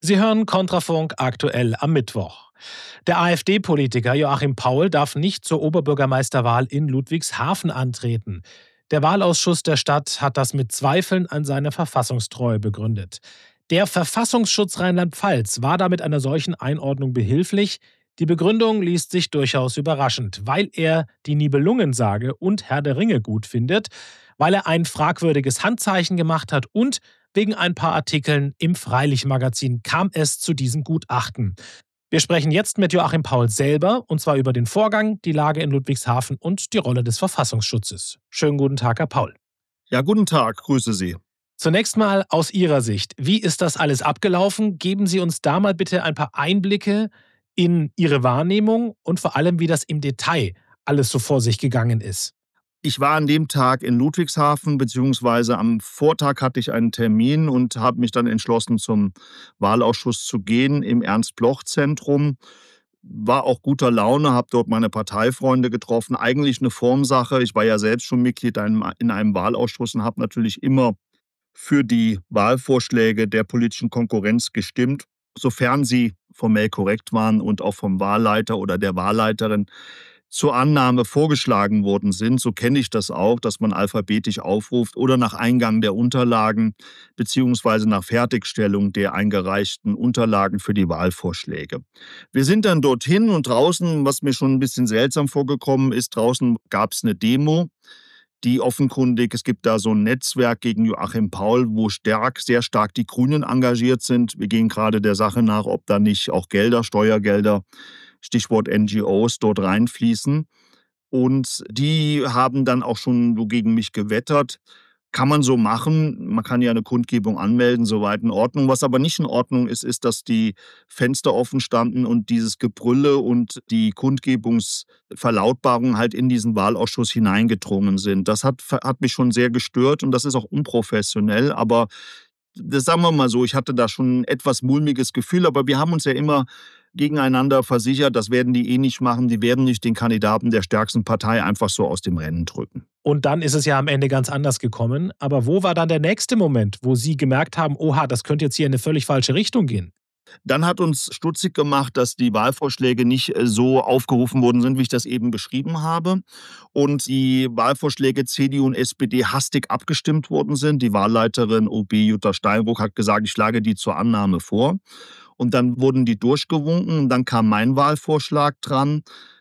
Sie hören Kontrafunk aktuell am Mittwoch. Der AfD-Politiker Joachim Paul darf nicht zur Oberbürgermeisterwahl in Ludwigshafen antreten. Der Wahlausschuss der Stadt hat das mit Zweifeln an seiner Verfassungstreue begründet. Der Verfassungsschutz Rheinland-Pfalz war da mit einer solchen Einordnung behilflich. Die Begründung liest sich durchaus überraschend, weil er die Nibelungensage und Herr der Ringe gut findet, weil er ein fragwürdiges Handzeichen gemacht hat und wegen ein paar Artikeln im Freilichtmagazin kam es zu diesem Gutachten. Wir sprechen jetzt mit Joachim Paul selber, und zwar über den Vorgang, die Lage in Ludwigshafen und die Rolle des Verfassungsschutzes. Schönen guten Tag, Herr Paul. Ja, guten Tag, grüße Sie. Zunächst mal aus Ihrer Sicht, wie ist das alles abgelaufen? Geben Sie uns da mal bitte ein paar Einblicke in Ihre Wahrnehmung und vor allem, wie das im Detail alles so vor sich gegangen ist. Ich war an dem Tag in Ludwigshafen, beziehungsweise am Vortag hatte ich einen Termin und habe mich dann entschlossen, zum Wahlausschuss zu gehen im Ernst-Bloch-Zentrum. War auch guter Laune, habe dort meine Parteifreunde getroffen. Eigentlich eine Formsache. Ich war ja selbst schon Mitglied in einem Wahlausschuss und habe natürlich immer für die Wahlvorschläge der politischen Konkurrenz gestimmt, sofern sie formell korrekt waren und auch vom Wahlleiter oder der Wahlleiterin zur Annahme vorgeschlagen worden sind. So kenne ich das auch, dass man alphabetisch aufruft oder nach Eingang der Unterlagen beziehungsweise nach Fertigstellung der eingereichten Unterlagen für die Wahlvorschläge. Wir sind dann dorthin und draußen, was mir schon ein bisschen seltsam vorgekommen ist, draußen gab es eine Demo, die offenkundig, es gibt da so ein Netzwerk gegen Joachim Paul, wo sehr stark die Grünen engagiert sind. Wir gehen gerade der Sache nach, ob da nicht auch Gelder, Steuergelder, Stichwort NGOs, dort reinfließen. Und die haben dann auch schon so gegen mich gewettert. Kann man so machen. Man kann ja eine Kundgebung anmelden, soweit in Ordnung. Was aber nicht in Ordnung ist, ist, dass die Fenster offen standen und dieses Gebrülle und die Kundgebungsverlautbarungen halt in diesen Wahlausschuss hineingedrungen sind. Das hat mich schon sehr gestört und das ist auch unprofessionell. Aber das sagen wir mal so, ich hatte da schon ein etwas mulmiges Gefühl, aber wir haben uns ja immer gegeneinander versichert, das werden die eh nicht machen, die werden nicht den Kandidaten der stärksten Partei einfach so aus dem Rennen drücken. Und dann ist es ja am Ende ganz anders gekommen. Aber wo war dann der nächste Moment, wo Sie gemerkt haben, oha, das könnte jetzt hier in eine völlig falsche Richtung gehen? Dann hat uns stutzig gemacht, dass die Wahlvorschläge nicht so aufgerufen worden sind, wie ich das eben beschrieben habe. Und die Wahlvorschläge CDU und SPD hastig abgestimmt worden sind. Die Wahlleiterin OB Jutta Steinruck hat gesagt, ich schlage die zur Annahme vor. Und dann wurden die durchgewunken und dann kam mein Wahlvorschlag dran.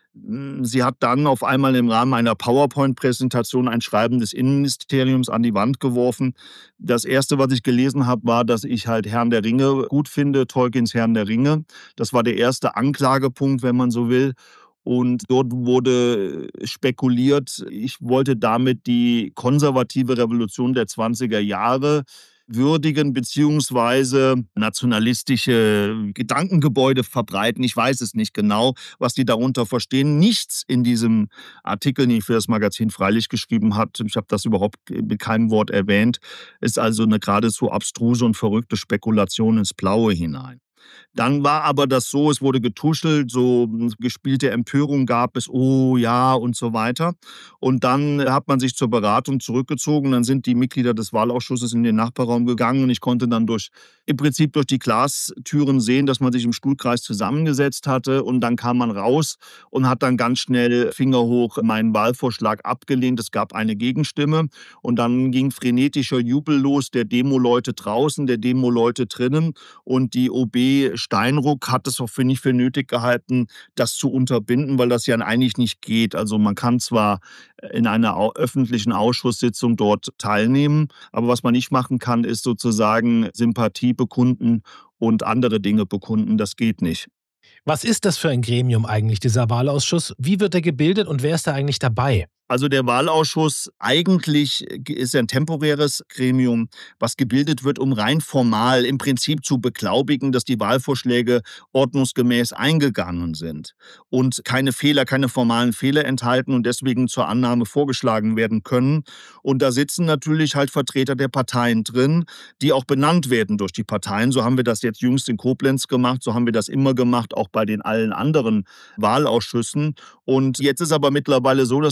Sie hat dann auf einmal im Rahmen einer PowerPoint-Präsentation ein Schreiben des Innenministeriums an die Wand geworfen. Das Erste, was ich gelesen habe, war, dass ich halt Herrn der Ringe gut finde, Tolkiens Herrn der Ringe. Das war der erste Anklagepunkt, wenn man so will. Und dort wurde spekuliert, ich wollte damit die konservative Revolution der 20er Jahre würdigen beziehungsweise nationalistische Gedankengebäude verbreiten. Ich weiß es nicht genau, was die darunter verstehen. Nichts in diesem Artikel, den ich für das Magazin Freilicht geschrieben habe, ich habe das überhaupt mit keinem Wort erwähnt, ist also eine geradezu abstruse und verrückte Spekulation ins Blaue hinein. Dann war aber das so, es wurde getuschelt, so gespielte Empörung gab es, oh ja und so weiter. Und dann hat man sich zur Beratung zurückgezogen. Dann sind die Mitglieder des Wahlausschusses in den Nachbarraum gegangen und ich konnte dann im Prinzip durch die Glastüren sehen, dass man sich im Stuhlkreis zusammengesetzt hatte. Und dann kam man raus und hat dann ganz schnell Finger hoch meinen Wahlvorschlag abgelehnt. Es gab eine Gegenstimme und dann ging frenetischer Jubel los, der Demo-Leute draußen, der Demo-Leute drinnen. Und die OB Steinruck hat es auch nicht für nötig gehalten, das zu unterbinden, weil das ja eigentlich nicht geht. Also man kann zwar in einer öffentlichen Ausschusssitzung dort teilnehmen, aber was man nicht machen kann, ist sozusagen Sympathie bekunden und andere Dinge bekunden. Das geht nicht. Was ist das für ein Gremium eigentlich, dieser Wahlausschuss? Wie wird er gebildet und wer ist da eigentlich dabei? Also der Wahlausschuss eigentlich ist ein temporäres Gremium, was gebildet wird, um rein formal im Prinzip zu beglaubigen, dass die Wahlvorschläge ordnungsgemäß eingegangen sind und keine formalen Fehler enthalten und deswegen zur Annahme vorgeschlagen werden können. Und da sitzen natürlich halt Vertreter der Parteien drin, die auch benannt werden durch die Parteien. So haben wir das jetzt jüngst in Koblenz gemacht, so haben wir das immer gemacht, auch bei den allen anderen Wahlausschüssen. Und jetzt ist aber mittlerweile so, dass die Diskussion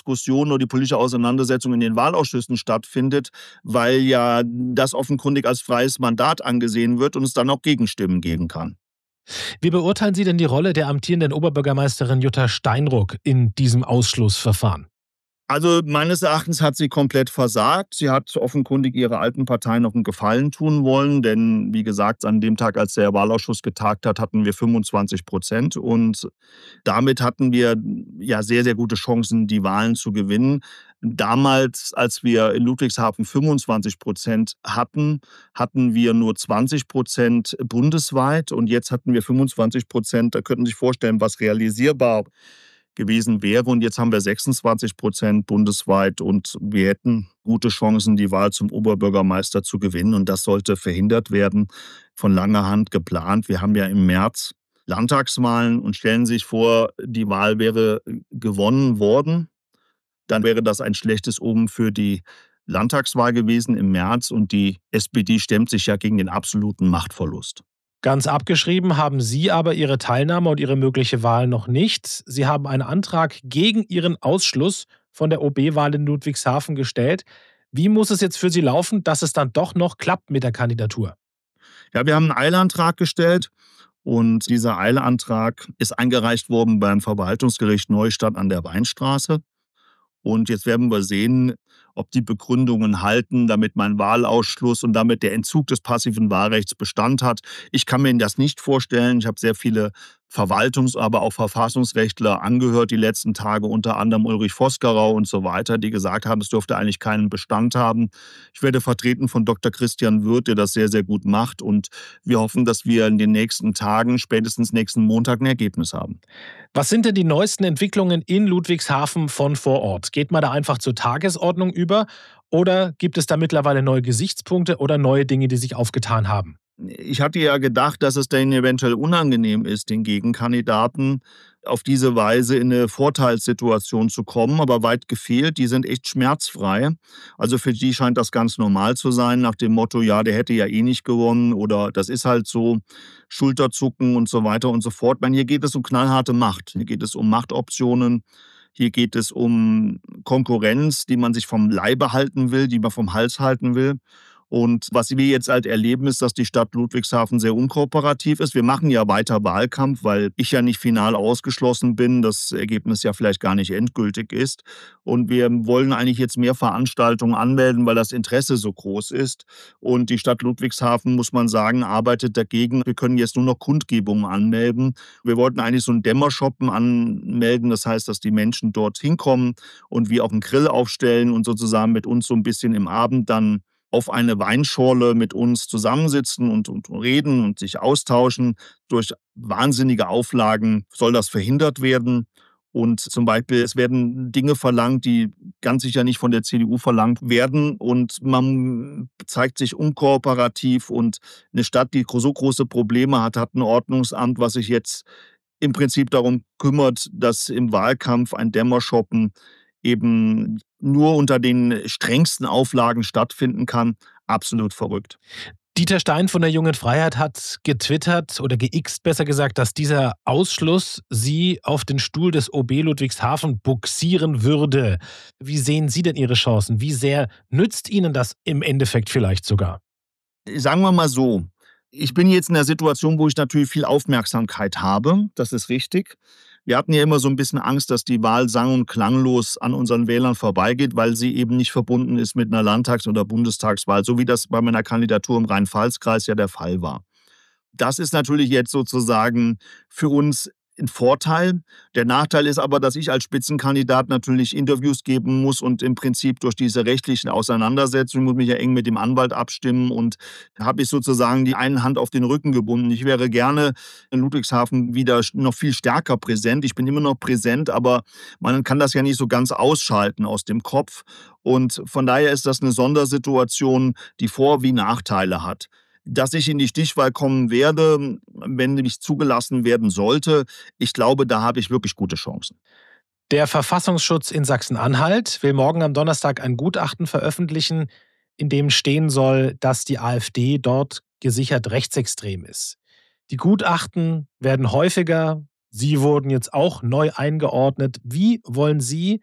Diskussion oder die politische Auseinandersetzung in den Wahlausschüssen stattfindet, weil ja das offenkundig als freies Mandat angesehen wird und es dann auch Gegenstimmen geben kann. Wie beurteilen Sie denn die Rolle der amtierenden Oberbürgermeisterin Jutta Steinruck in diesem Ausschlussverfahren? Also meines Erachtens hat sie komplett versagt. Sie hat offenkundig ihrer alten Partei noch einen Gefallen tun wollen, denn wie gesagt, an dem Tag, als der Wahlausschuss getagt hat, hatten wir 25% und damit hatten wir ja sehr, sehr gute Chancen, die Wahlen zu gewinnen. Damals, als wir in Ludwigshafen 25% hatten, hatten wir nur 20% bundesweit und jetzt hatten wir 25%. Da könnten Sie sich vorstellen, was realisierbar gewesen wäre. Und jetzt haben wir 26% bundesweit und wir hätten gute Chancen, die Wahl zum Oberbürgermeister zu gewinnen. Und das sollte verhindert werden, von langer Hand geplant. Wir haben ja im März Landtagswahlen und stellen sich vor, die Wahl wäre gewonnen worden. Dann wäre das ein schlechtes Omen für die Landtagswahl gewesen im März und die SPD stemmt sich ja gegen den absoluten Machtverlust. Ganz abgeschrieben haben Sie aber Ihre Teilnahme und Ihre mögliche Wahl noch nicht. Sie haben einen Antrag gegen Ihren Ausschluss von der OB-Wahl in Ludwigshafen gestellt. Wie muss es jetzt für Sie laufen, dass es dann doch noch klappt mit der Kandidatur? Ja, wir haben einen Eilantrag gestellt und dieser Eilantrag ist eingereicht worden beim Verwaltungsgericht Neustadt an der Weinstraße. Und jetzt werden wir sehen, ob die Begründungen halten, damit mein Wahlausschluss und damit der Entzug des passiven Wahlrechts Bestand hat. Ich kann mir das nicht vorstellen. Ich habe sehr viele aber auch Verfassungsrechtler angehört die letzten Tage, unter anderem Ulrich Vosgerau und so weiter, die gesagt haben, es dürfte eigentlich keinen Bestand haben. Ich werde vertreten von Dr. Christian Wirth, der das sehr, sehr gut macht. Und wir hoffen, dass wir in den nächsten Tagen, spätestens nächsten Montag, ein Ergebnis haben. Was sind denn die neuesten Entwicklungen in Ludwigshafen von vor Ort? Geht man da einfach zur Tagesordnung über oder gibt es da mittlerweile neue Gesichtspunkte oder neue Dinge, die sich aufgetan haben? Ich hatte ja gedacht, dass es denen eventuell unangenehm ist, den Gegenkandidaten auf diese Weise in eine Vorteilssituation zu kommen, aber weit gefehlt. Die sind echt schmerzfrei. Also für die scheint das ganz normal zu sein, nach dem Motto, ja, der hätte ja eh nicht gewonnen oder das ist halt so, Schulterzucken und so weiter und so fort. Ich meine, hier geht es um knallharte Macht. Hier geht es um Machtoptionen. Hier geht es um Konkurrenz, die man sich vom Leibe halten will, die man vom Hals halten will. Und was wir jetzt halt erleben, ist, dass die Stadt Ludwigshafen sehr unkooperativ ist. Wir machen ja weiter Wahlkampf, weil ich ja nicht final ausgeschlossen bin, das Ergebnis ja vielleicht gar nicht endgültig ist. Und wir wollen eigentlich jetzt mehr Veranstaltungen anmelden, weil das Interesse so groß ist. Und die Stadt Ludwigshafen, muss man sagen, arbeitet dagegen. Wir können jetzt nur noch Kundgebungen anmelden. Wir wollten eigentlich so einen Dämmershoppen anmelden. Das heißt, dass die Menschen dort hinkommen und wir auch einen Grill aufstellen und sozusagen mit uns so ein bisschen im Abend dann auf eine Weinschorle mit uns zusammensitzen und reden und sich austauschen. Durch wahnsinnige Auflagen soll das verhindert werden. Und zum Beispiel, es werden Dinge verlangt, die ganz sicher nicht von der CDU verlangt werden. Und man zeigt sich unkooperativ. Und eine Stadt, die so große Probleme hat, hat ein Ordnungsamt, was sich jetzt im Prinzip darum kümmert, dass im Wahlkampf ein Dämmershoppen eben nur unter den strengsten Auflagen stattfinden kann. Absolut verrückt. Dieter Stein von der Jungen Freiheit hat getwittert oder geixt besser gesagt, dass dieser Ausschluss Sie auf den Stuhl des OB Ludwigshafen bugsieren würde. Wie sehen Sie denn Ihre Chancen? Wie sehr nützt Ihnen das im Endeffekt vielleicht sogar? Sagen wir mal so, ich bin jetzt in der Situation, wo ich natürlich viel Aufmerksamkeit habe. Das ist richtig. Wir hatten ja immer so ein bisschen Angst, dass die Wahl sang- und klanglos an unseren Wählern vorbeigeht, weil sie eben nicht verbunden ist mit einer Landtags- oder Bundestagswahl, so wie das bei meiner Kandidatur im Rhein-Pfalz-Kreis ja der Fall war. Das ist natürlich jetzt sozusagen für uns ein Vorteil. Der Nachteil ist aber, dass ich als Spitzenkandidat natürlich Interviews geben muss und im Prinzip durch diese rechtlichen Auseinandersetzungen muss mich ja eng mit dem Anwalt abstimmen und da habe ich sozusagen die eine Hand auf den Rücken gebunden. Ich wäre gerne in Ludwigshafen wieder noch viel stärker präsent. Ich bin immer noch präsent, aber man kann das ja nicht so ganz ausschalten aus dem Kopf. Und von daher ist das eine Sondersituation, die Vor- wie Nachteile hat. Dass ich in die Stichwahl kommen werde, wenn ich zugelassen werden sollte, ich glaube, da habe ich wirklich gute Chancen. Der Verfassungsschutz in Sachsen-Anhalt will morgen am Donnerstag ein Gutachten veröffentlichen, in dem stehen soll, dass die AfD dort gesichert rechtsextrem ist. Die Gutachten werden häufiger. Sie wurden jetzt auch neu eingeordnet. Wie wollen Sie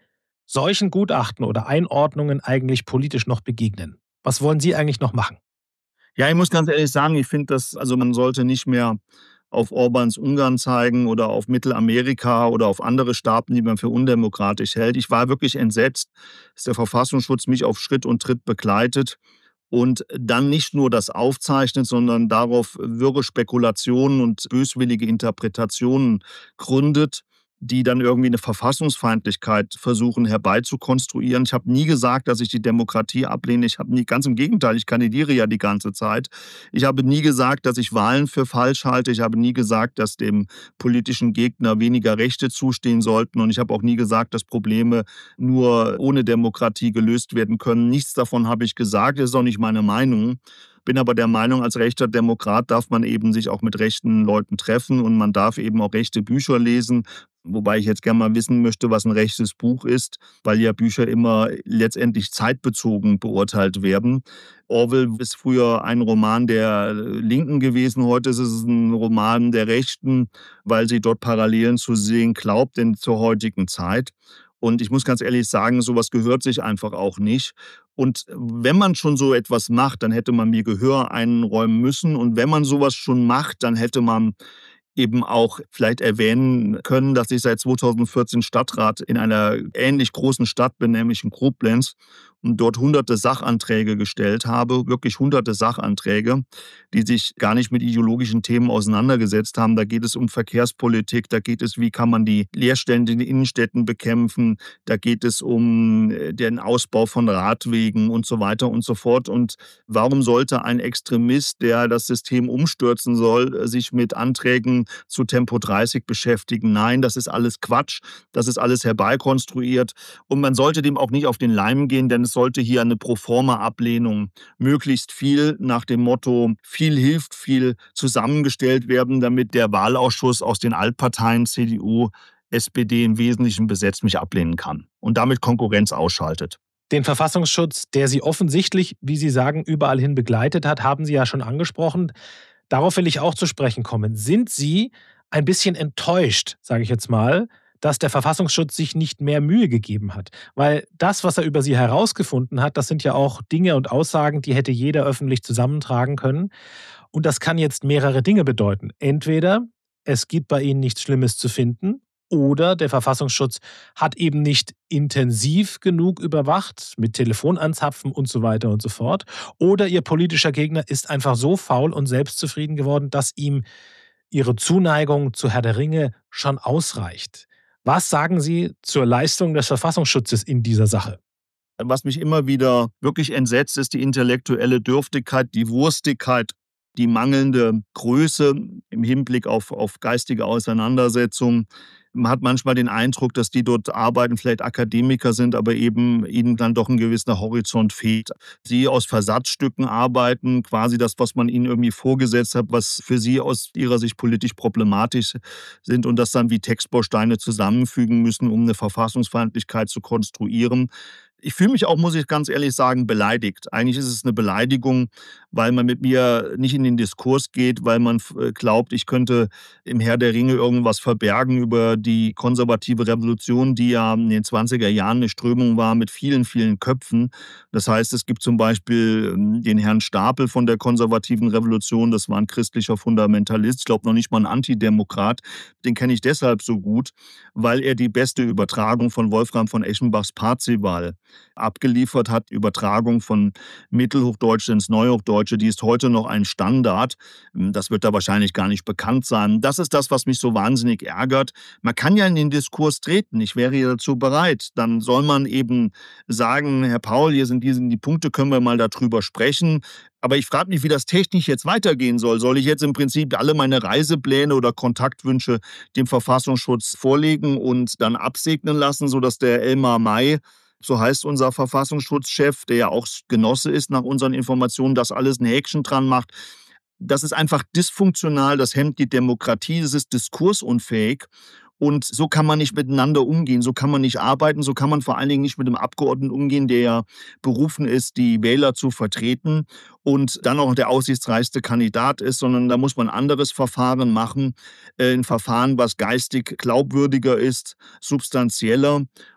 solchen Gutachten oder Einordnungen eigentlich politisch noch begegnen? Was wollen Sie eigentlich noch machen? Ja, ich muss ganz ehrlich sagen, ich finde das also, man sollte nicht mehr auf Orbáns Ungarn zeigen oder auf Mittelamerika oder auf andere Staaten, die man für undemokratisch hält. Ich war wirklich entsetzt, dass der Verfassungsschutz mich auf Schritt und Tritt begleitet und dann nicht nur das aufzeichnet, sondern darauf wirre Spekulationen und böswillige Interpretationen gründet, die dann irgendwie eine Verfassungsfeindlichkeit versuchen herbeizukonstruieren. Ich habe nie gesagt, dass ich die Demokratie ablehne. Ich habe nie ganz im Gegenteil, ich kandidiere ja die ganze Zeit. Ich habe nie gesagt, dass ich Wahlen für falsch halte. Ich habe nie gesagt, dass dem politischen Gegner weniger Rechte zustehen sollten. Und ich habe auch nie gesagt, dass Probleme nur ohne Demokratie gelöst werden können. Nichts davon habe ich gesagt. Das ist auch nicht meine Meinung. Bin aber der Meinung, als rechter Demokrat darf man eben sich auch mit rechten Leuten treffen und man darf eben auch rechte Bücher lesen. Wobei ich jetzt gerne mal wissen möchte, was ein rechtes Buch ist, weil ja Bücher immer letztendlich zeitbezogen beurteilt werden. Orwell ist früher ein Roman der Linken gewesen, heute ist es ein Roman der Rechten, weil sie dort Parallelen zu sehen glaubt in zur heutigen Zeit. Und ich muss ganz ehrlich sagen, sowas gehört sich einfach auch nicht. Und wenn man schon so etwas macht, dann hätte man mir Gehör einräumen müssen. Und wenn man sowas schon macht, dann hätte man eben auch vielleicht erwähnen können, dass ich seit 2014 Stadtrat in einer ähnlich großen Stadt bin, nämlich in Koblenz, und dort hunderte Sachanträge gestellt habe, wirklich hunderte Sachanträge, die sich gar nicht mit ideologischen Themen auseinandergesetzt haben. Da geht es um Verkehrspolitik, da geht es, wie kann man die Leerstände in den Innenstädten bekämpfen, da geht es um den Ausbau von Radwegen und so weiter und so fort. Und warum sollte ein Extremist, der das System umstürzen soll, sich mit Anträgen zu Tempo 30 beschäftigen? Nein, das ist alles Quatsch, das ist alles herbeikonstruiert und man sollte dem auch nicht auf den Leim gehen, denn es sollte hier eine Proforma-Ablehnung möglichst viel nach dem Motto viel hilft, viel zusammengestellt werden, damit der Wahlausschuss aus den Altparteien CDU, SPD im Wesentlichen besetzt mich ablehnen kann und damit Konkurrenz ausschaltet. Den Verfassungsschutz, der Sie offensichtlich, wie Sie sagen, überall hin begleitet hat, haben Sie ja schon angesprochen. Darauf will ich auch zu sprechen kommen. Sind Sie ein bisschen enttäuscht, sage ich jetzt mal, dass der Verfassungsschutz sich nicht mehr Mühe gegeben hat? Weil das, was er über Sie herausgefunden hat, das sind ja auch Dinge und Aussagen, die hätte jeder öffentlich zusammentragen können. Und das kann jetzt mehrere Dinge bedeuten. Entweder es gibt bei Ihnen nichts Schlimmes zu finden oder der Verfassungsschutz hat eben nicht intensiv genug überwacht mit Telefonanzapfen und so weiter und so fort. Oder Ihr politischer Gegner ist einfach so faul und selbstzufrieden geworden, dass ihm Ihre Zuneigung zu Herr der Ringe schon ausreicht. Was sagen Sie zur Leistung des Verfassungsschutzes in dieser Sache? Was mich immer wieder wirklich entsetzt, ist die intellektuelle Dürftigkeit, die Wurstigkeit, die mangelnde Größe im Hinblick auf geistige Auseinandersetzung. Man hat manchmal den Eindruck, dass die dort arbeiten, vielleicht Akademiker sind, aber eben ihnen dann doch ein gewisser Horizont fehlt. Sie aus Versatzstücken arbeiten, quasi das, was man ihnen irgendwie vorgesetzt hat, was für sie aus ihrer Sicht politisch problematisch sind und das dann wie Textbausteine zusammenfügen müssen, um eine Verfassungsfeindlichkeit zu konstruieren. Ich fühle mich auch, muss ich ganz ehrlich sagen, beleidigt. Eigentlich ist es eine Beleidigung, weil man mit mir nicht in den Diskurs geht, weil man glaubt, ich könnte im Herr der Ringe irgendwas verbergen über die konservative Revolution, die ja in den 20er Jahren eine Strömung war mit vielen, vielen Köpfen. Das heißt, es gibt zum Beispiel den Herrn Stapel von der konservativen Revolution, das war ein christlicher Fundamentalist, ich glaube noch nicht mal ein Antidemokrat. Den kenne ich deshalb so gut, weil er die beste Übertragung von Wolfram von Eschenbachs Parzival abgeliefert hat. Übertragung von Mittelhochdeutsch ins Neuhochdeutsche, die ist heute noch ein Standard. Das wird da wahrscheinlich gar nicht bekannt sein. Das ist das, was mich so wahnsinnig ärgert. Man kann ja in den Diskurs treten. Ich wäre ja dazu bereit. Dann soll man eben sagen, Herr Paul, hier sind die Punkte, können wir mal darüber sprechen. Aber ich frage mich, wie das technisch jetzt weitergehen soll. Soll ich jetzt im Prinzip alle meine Reisepläne oder Kontaktwünsche dem Verfassungsschutz vorlegen und dann absegnen lassen, sodass der Elmar May, so heißt unser Verfassungsschutzchef, der ja auch Genosse ist nach unseren Informationen, das alles ein Häkchen dran macht? Das ist einfach dysfunktional, das hemmt die Demokratie, das ist diskursunfähig. Und so kann man nicht miteinander umgehen, so kann man nicht arbeiten, so kann man vor allen Dingen nicht mit dem Abgeordneten umgehen, der ja berufen ist, die Wähler zu vertreten und dann auch der aussichtsreichste Kandidat ist, sondern da muss man ein anderes Verfahren machen, ein Verfahren, was geistig glaubwürdiger ist, substanzieller.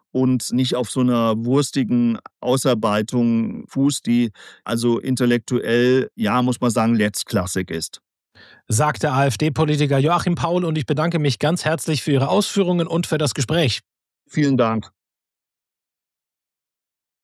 und nicht auf so einer wurstigen Ausarbeitung fußt, die also intellektuell, ja, muss man sagen, letztklassig ist. Sagt der AfD-Politiker Joachim Paul, und ich bedanke mich ganz herzlich für Ihre Ausführungen und für das Gespräch. Vielen Dank.